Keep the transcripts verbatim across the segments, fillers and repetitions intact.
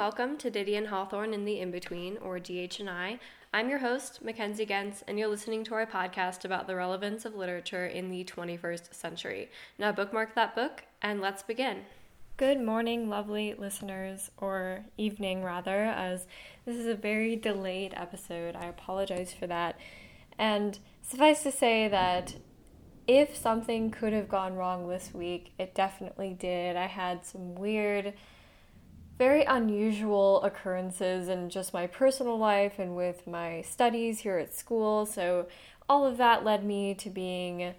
welcome to Diddy and Hawthorne in the In-Between, or D H and I. I'm your host, Mackenzie Gens, and you're listening to our podcast about the relevance of literature in the twenty-first century. Now bookmark that book, and let's begin. Good morning, lovely listeners, or evening rather, as this is a very delayed episode. I apologize for that. And suffice to say that if something could have gone wrong this week, it definitely did. I had some weird, very unusual occurrences in just my personal life and with my studies here at school. So all of that led me to being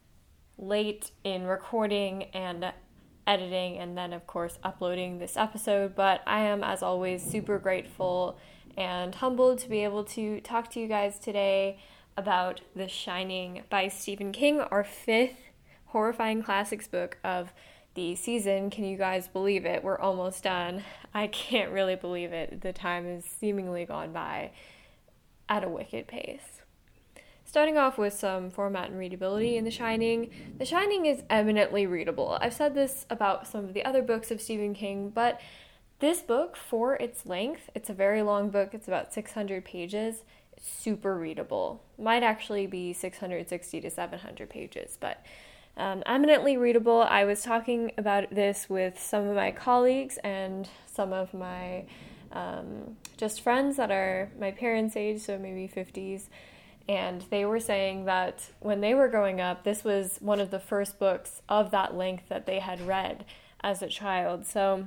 late in recording and editing and then, of course, uploading this episode. But I am, as always, super grateful and humbled to be able to talk to you guys today about The Shining by Stephen King, our fifth horrifying classics book of the season. Can you guys believe it? We're almost done. I can't really believe it. The time has seemingly gone by at a wicked pace. Starting off with some format and readability in The Shining. The Shining is eminently readable. I've said this about some of the other books of Stephen King, but this book, for its length, it's a very long book. It's about six hundred pages. It's super readable. Might actually be six hundred sixty to seven hundred pages, but Um, eminently readable. I was talking about this with some of my colleagues and some of my um, just friends that are my parents' age, so maybe fifties, and they were saying that when they were growing up, this was one of the first books of that length that they had read as a child. So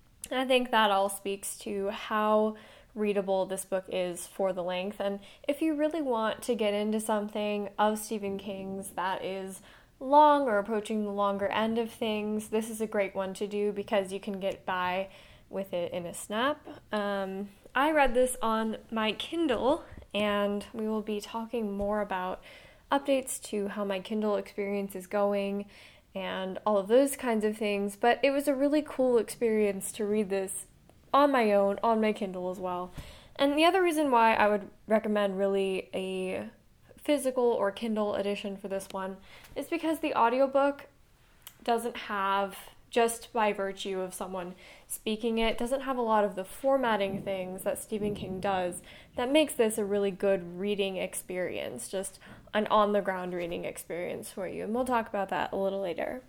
I think that all speaks to how readable this book is for the length. And if you really want to get into something of Stephen King's that is long or approaching the longer end of things, this is a great one to do because you can get by with it in a snap. Um, I read this on my Kindle, and we will be talking more about updates to how my Kindle experience is going and all of those kinds of things, but it was a really cool experience to read this on my own, on my Kindle as well. And the other reason why I would recommend really a physical or Kindle edition for this one is because the audiobook doesn't have, just by virtue of someone speaking it, doesn't have a lot of the formatting things that Stephen King does that makes this a really good reading experience, just an on-the-ground reading experience for you, and we'll talk about that a little later.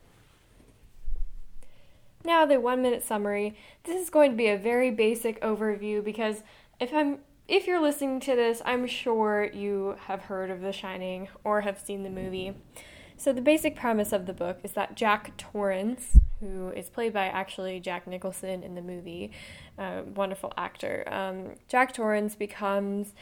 Now, the one-minute summary. This is going to be a very basic overview because if I'm If you're listening to this, I'm sure you have heard of The Shining or have seen the movie. So the basic premise of the book is that Jack Torrance, who is played by actually Jack Nicholson in the movie, a wonderful actor, um, Jack Torrance becomes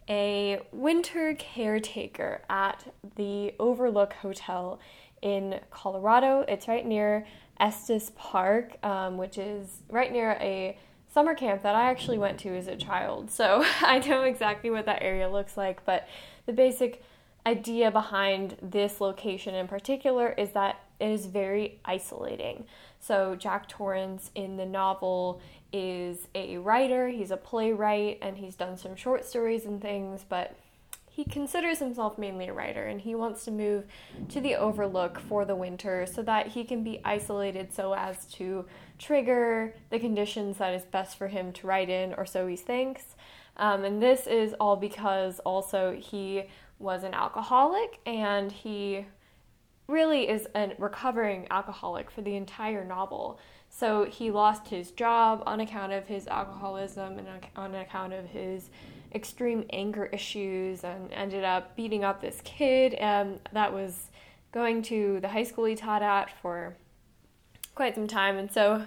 a winter caretaker at the Overlook Hotel in Colorado. It's right near Estes Park, um, which is right near a summer camp that I actually went to as a child, so I know exactly what that area looks like, but the basic idea behind this location in particular is that it is very isolating. So Jack Torrance in the novel is a writer, he's a playwright, and he's done some short stories and things, but he considers himself mainly a writer, and he wants to move to the Overlook for the winter so that he can be isolated so as to trigger the conditions that is best for him to write in, or so he thinks. Um, and this is all because also he was an alcoholic, and he really is a recovering alcoholic for the entire novel. So he lost his job on account of his alcoholism and on account of his extreme anger issues, and ended up beating up this kid um, that was going to the high school he taught at for quite some time. And so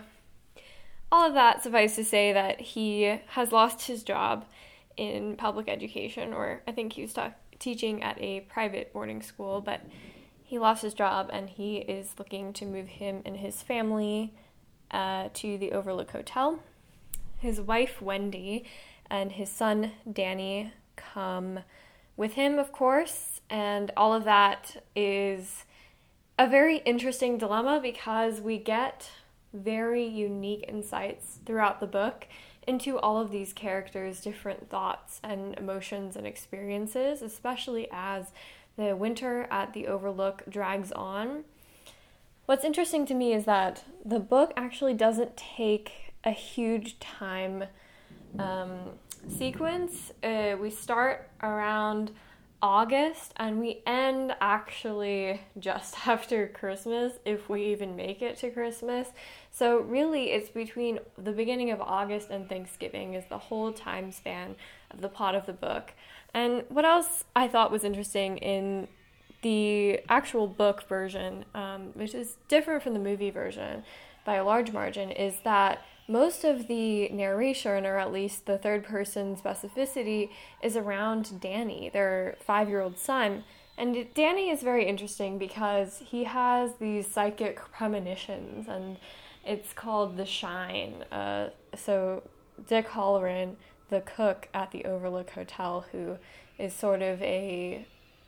all of that, suffice to say that he has lost his job in public education, or I think he was ta- teaching at a private boarding school, but he lost his job and he is looking to move him and his family uh, to the Overlook Hotel. His wife, Wendy, and his son, Danny, come with him, of course, and all of that is a very interesting dilemma because we get very unique insights throughout the book into all of these characters' different thoughts and emotions and experiences, especially as the winter at the Overlook drags on. What's interesting to me is that the book actually doesn't take a huge time um, sequence. Uh, we start around August and we end actually just after Christmas, if we even make it to Christmas. So really it's between the beginning of August and Thanksgiving is the whole time span of the plot of the book. And what else I thought was interesting in the actual book version, um, which is different from the movie version by a large margin, is that most of the narration, or at least the third-person specificity, is around Danny, their five-year-old son. And Danny is very interesting because he has these psychic premonitions, and it's called the Shine. Uh, so Dick Hallorann, the cook at the Overlook Hotel, who is sort of a,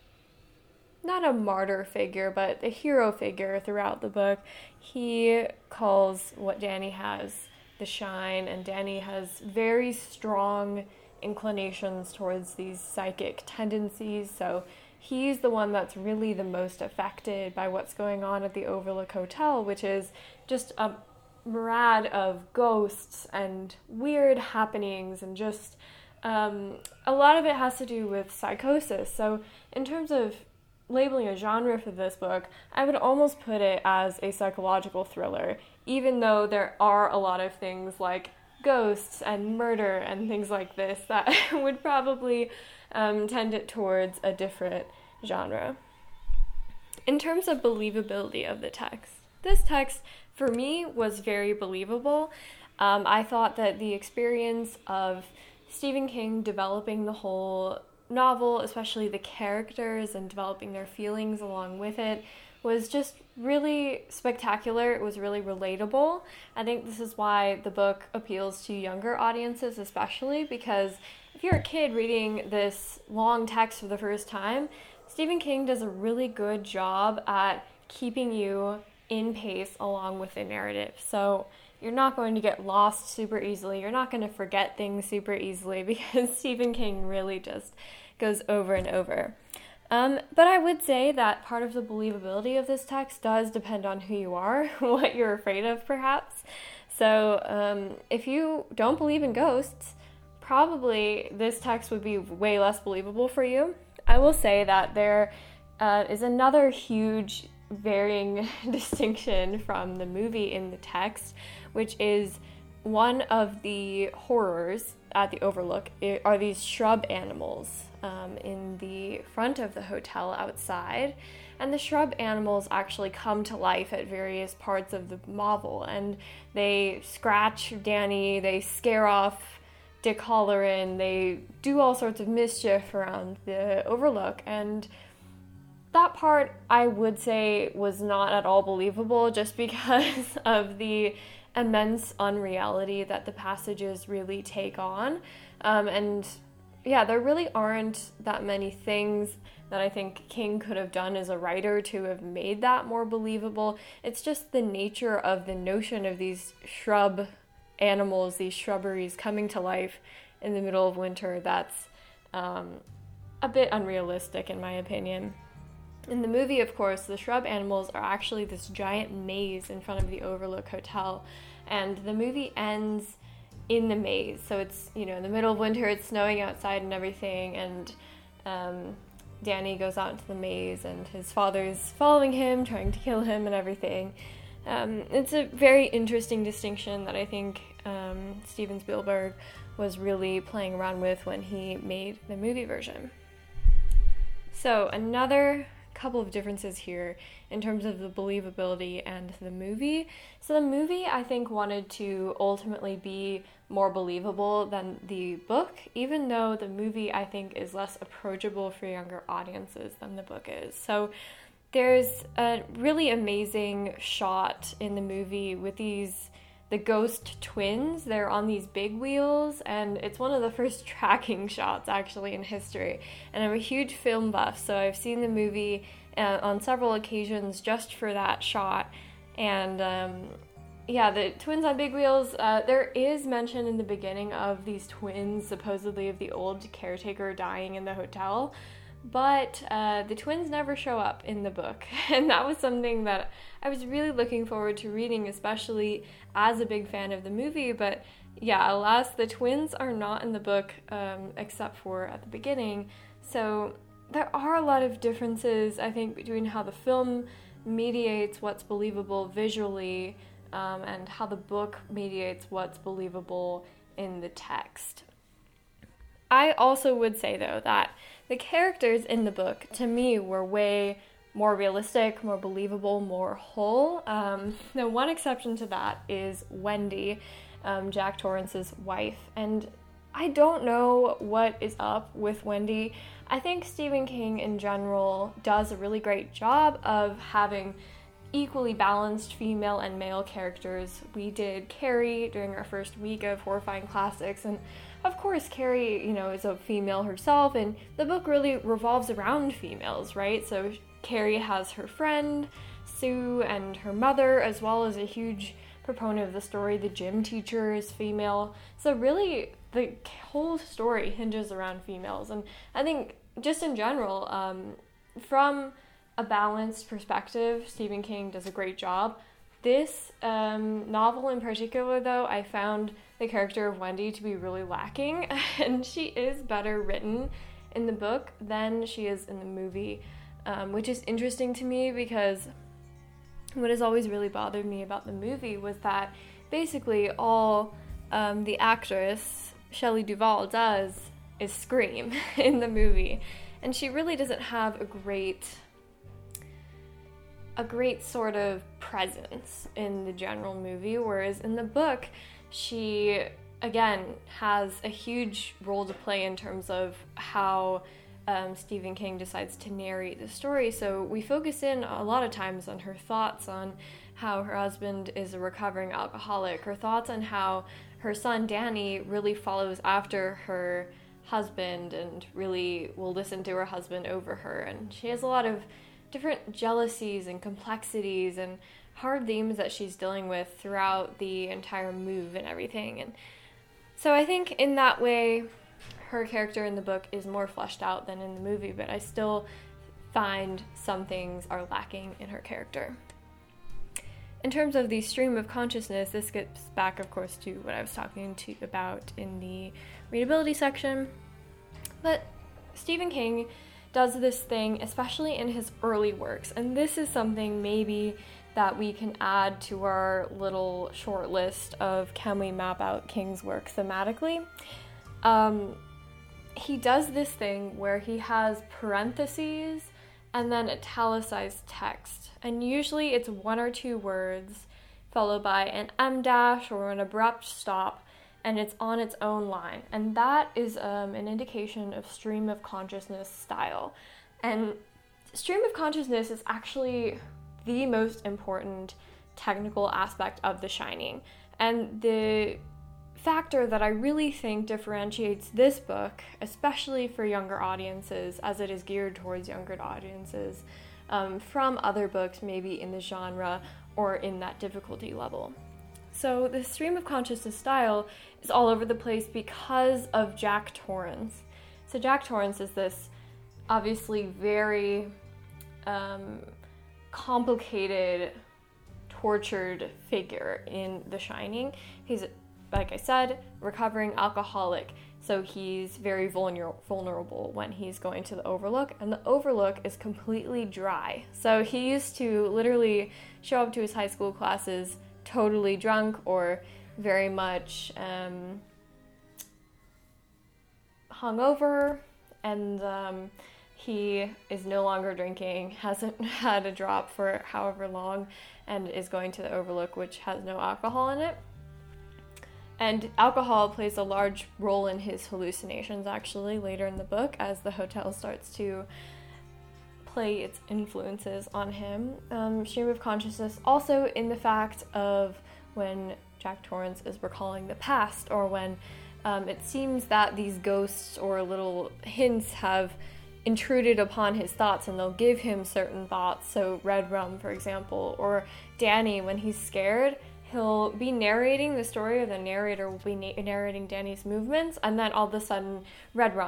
not a martyr figure, but a hero figure throughout the book, he calls what Danny has the Shine, and Danny has very strong inclinations towards these psychic tendencies, so he's the one that's really the most affected by what's going on at the Overlook Hotel, which is just a myriad of ghosts and weird happenings, and just um, a lot of it has to do with psychosis. So in terms of labeling a genre for this book, I would almost put it as a psychological thriller, even though there are a lot of things like ghosts and murder and things like this that would probably um, tend it towards a different genre. In terms of believability of the text, this text for me was very believable. Um, I thought that the experience of Stephen King developing the whole novel, especially the characters and developing their feelings along with it, was just really spectacular. It was really relatable. I think this is why the book appeals to younger audiences especially, because if you're a kid reading this long text for the first time, Stephen King does a really good job at keeping you in pace along with the narrative. So you're not going to get lost super easily. You're not going to forget things super easily because Stephen King really just goes over and over. Um, but I would say that part of the believability of this text does depend on who you are, what you're afraid of, perhaps. So um, if you don't believe in ghosts, probably this text would be way less believable for you. I will say that there uh, is another huge varying distinction from the movie in the text, which is one of the horrors at the Overlook are these shrub animals um, in the front of the hotel outside. And the shrub animals actually come to life at various parts of the novel, and they scratch Danny, they scare off Dick Hallorann, they do all sorts of mischief around the Overlook, and that part I would say was not at all believable just because of the immense unreality that the passages really take on. Um, and yeah, there really aren't that many things that I think King could have done as a writer to have made that more believable. It's just the nature of the notion of these shrub animals, these shrubberies coming to life in the middle of winter that's um, a bit unrealistic in my opinion. In the movie, of course, the shrub animals are actually this giant maze in front of the Overlook Hotel, and the movie ends in the maze. So it's, you know, in the middle of winter, it's snowing outside and everything, and um, Danny goes out into the maze, and his father's following him, trying to kill him and everything. Um, it's a very interesting distinction that I think um, Steven Spielberg was really playing around with when he made the movie version. So another couple of differences here in terms of the believability and the movie. So the movie, I think, wanted to ultimately be more believable than the book, even though the movie, I think, is less approachable for younger audiences than the book is. So there's a really amazing shot in the movie with these the ghost twins. They're on these big wheels, and it's one of the first tracking shots actually in history. And I'm a huge film buff, so I've seen the movie uh, on several occasions just for that shot. And um, yeah, the twins on big wheels, uh, there is mention in the beginning of these twins, supposedly of the old caretaker dying in the hotel, but uh, the twins never show up in the book, and that was something that I was really looking forward to reading, especially as a big fan of the movie. But yeah, alas, the twins are not in the book, um, except for at the beginning. So there are a lot of differences, I think, between how the film mediates what's believable visually, um, and how the book mediates what's believable in the text. I also would say, though, that the characters in the book, to me, were way more realistic, more believable, more whole. Um, the one exception to that is Wendy, um, Jack Torrance's wife. And I don't know what is up with Wendy. I think Stephen King, in general, does a really great job of having equally balanced female and male characters. We did Carrie during our first week of Horrifying Classics, and of course Carrie, you know, is a female herself, and the book really revolves around females, right? So Carrie has her friend, Sue, and her mother, as well as a huge proponent of the story. The gym teacher is female. So really, the whole story hinges around females, and I think just in general, um, from a balanced perspective, Stephen King does a great job. This um, novel in particular, though, I found the character of Wendy to be really lacking, and she is better written in the book than she is in the movie, um, which is interesting to me because what has always really bothered me about the movie was that basically all um, the actress, Shelley Duvall, does is scream in the movie, and she really doesn't have a great a great sort of presence in the general movie, whereas in the book, she, again, has a huge role to play in terms of how um, Stephen King decides to narrate the story. So we focus in a lot of times on her thoughts on how her husband is a recovering alcoholic, her thoughts on how her son Danny really follows after her husband and really will listen to her husband over her, and she has a lot of different jealousies and complexities and hard themes that she's dealing with throughout the entire move and everything. And so I think in that way, her character in the book is more fleshed out than in the movie, but I still find some things are lacking in her character. In terms of the stream of consciousness, this gets back, of course, to what I was talking to about in the readability section. But Stephen King does this thing, especially in his early works, and this is something maybe that we can add to our little short list of can we map out King's work thematically. Um, he does this thing where he has parentheses and then italicized text, and usually it's one or two words followed by an em dash or an abrupt stop, and it's on its own line. And that is um, an indication of stream of consciousness style. And stream of consciousness is actually the most important technical aspect of The Shining. And the factor that I really think differentiates this book, especially for younger audiences, as it is geared towards younger audiences, um, from other books maybe in the genre or in that difficulty level. So the stream of consciousness style is all over the place because of Jack Torrance. So Jack Torrance is this obviously very um, complicated, tortured figure in The Shining. He's, like I said, recovering alcoholic. So he's very vulner- vulnerable when he's going to the Overlook, and the Overlook is completely dry. So he used to literally show up to his high school classes totally drunk or very much um, hungover, and um, he is no longer drinking, hasn't had a drop for however long, and is going to the Overlook, which has no alcohol in it. And alcohol plays a large role in his hallucinations, actually, later in the book, as the hotel starts to play its influences on him. Um, stream of consciousness also in the fact of when Jack Torrance is recalling the past, or when um, it seems that these ghosts or little hints have intruded upon his thoughts, and they'll give him certain thoughts. So Red Rum, for example, or Danny, when he's scared, he'll be narrating the story, or the narrator will be na- narrating Danny's movements, and then all of a sudden, Red Rum,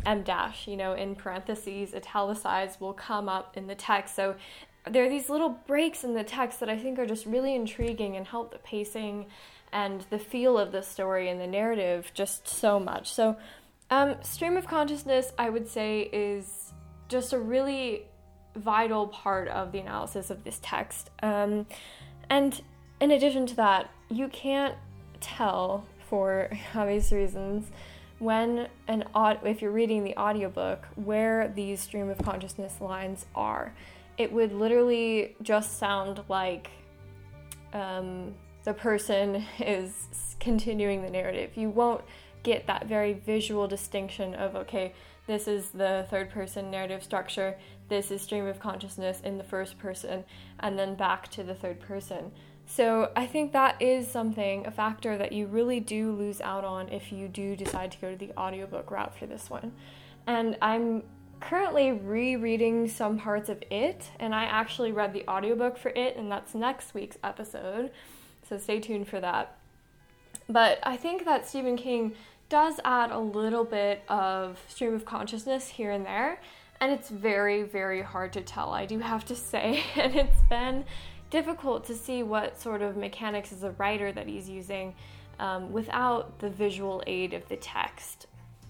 em dash, you know, in parentheses, italicized, will come up in the text. So there are these little breaks in the text that I think are just really intriguing and help the pacing and the feel of the story and the narrative just so much. So um, stream of consciousness, I would say, is just a really vital part of the analysis of this text. Um, and in addition to that, you can't tell, for obvious reasons, when an aud- if you're reading the audiobook, where these stream of consciousness lines are. It would literally just sound like um, the person is continuing the narrative. You won't get that very visual distinction of, okay, this is the third person narrative structure, this is stream of consciousness in the first person, and then back to the third person. So I think that is something, a factor that you really do lose out on if you do decide to go to the audiobook route for this one. And I'm currently rereading some parts of it, and I actually read the audiobook for it, and that's next week's episode, so stay tuned for that. But I think that Stephen King does add a little bit of stream of consciousness here and there, and it's very, very hard to tell, I do have to say, and it's been difficult to see what sort of mechanics as a writer that he's using um, without the visual aid of the text.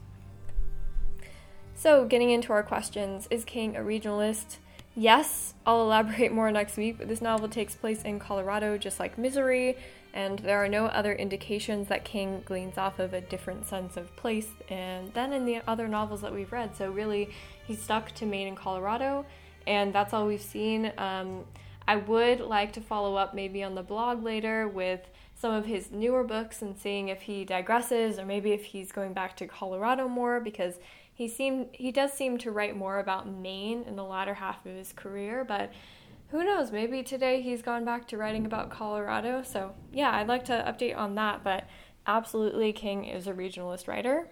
So, getting into our questions, is King a regionalist? Yes, I'll elaborate more next week, but this novel takes place in Colorado, just like Misery, and there are no other indications that King gleans off of a different sense of place and than in the other novels that we've read. So really, he's stuck to Maine and Colorado, and that's all we've seen. Um, I would like to follow up maybe on the blog later with some of his newer books and seeing if he digresses or maybe if he's going back to Colorado more, because he seemed he does seem to write more about Maine in the latter half of his career, but who knows, maybe today he's gone back to writing about Colorado. So yeah, I'd like to update on that, but absolutely King is a regionalist writer.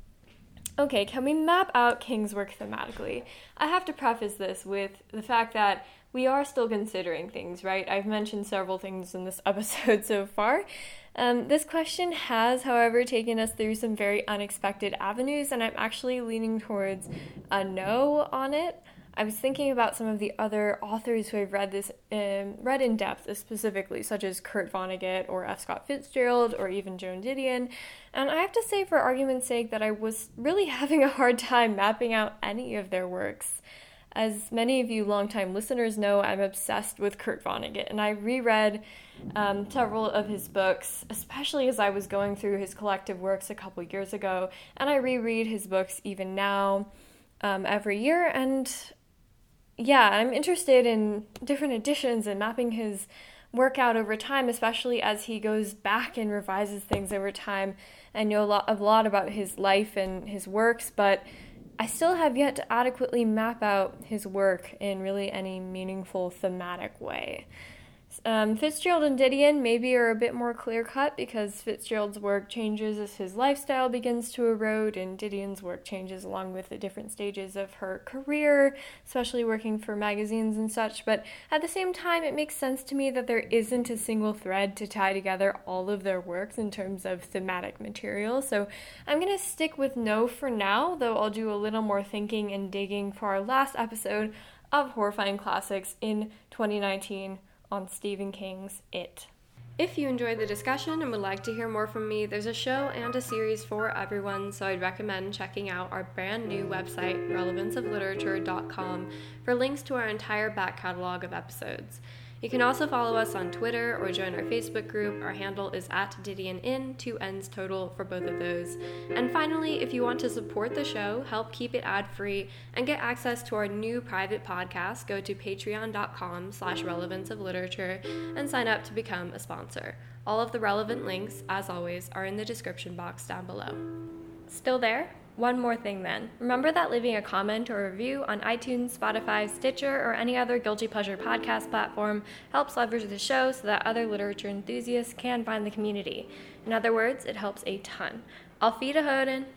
Okay, can we map out King's work thematically? I have to preface this with the fact that we are still considering things, right? I've mentioned several things in this episode so far. Um, this question has, however, taken us through some very unexpected avenues, and I'm actually leaning towards a no on it. I was thinking about some of the other authors who I've read this um, read in depth specifically, such as Kurt Vonnegut or F. Scott Fitzgerald or even Joan Didion, and I have to say, for argument's sake, that I was really having a hard time mapping out any of their works. As many of you longtime listeners know, I'm obsessed with Kurt Vonnegut, and I reread um, several of his books, especially as I was going through his collective works a couple years ago, and I reread his books even now um, every year, and yeah, I'm interested in different editions and mapping his work out over time, especially as he goes back and revises things over time. I know a lot, a lot about his life and his works, but I still have yet to adequately map out his work in really any meaningful thematic way. Um, Fitzgerald and Didion maybe are a bit more clear-cut because Fitzgerald's work changes as his lifestyle begins to erode, and Didion's work changes along with the different stages of her career, especially working for magazines and such. But at the same time, it makes sense to me that there isn't a single thread to tie together all of their works in terms of thematic material. So I'm going to stick with no for now, though I'll do a little more thinking and digging for our last episode of Horrifying Classics in twenty nineteen. On Stephen King's It. If you enjoyed the discussion and would like to hear more from me, there's a show and a series for everyone, so I'd recommend checking out our brand new website, relevance of literature dot com, for links to our entire back catalog of episodes. You can also follow us on Twitter or join our Facebook group. Our handle is at DidionIn, two N's total for both of those. And finally, if you want to support the show, help keep it ad-free, and get access to our new private podcast, go to patreon.com slash relevance of literature and sign up to become a sponsor. All of the relevant links, as always, are in the description box down below. Still there? One more thing then. Remember that leaving a comment or review on iTunes, Spotify, Stitcher, or any other Guilty Pleasure podcast platform helps leverage the show so that other literature enthusiasts can find the community. In other words, it helps a ton. Auf Wiederhören!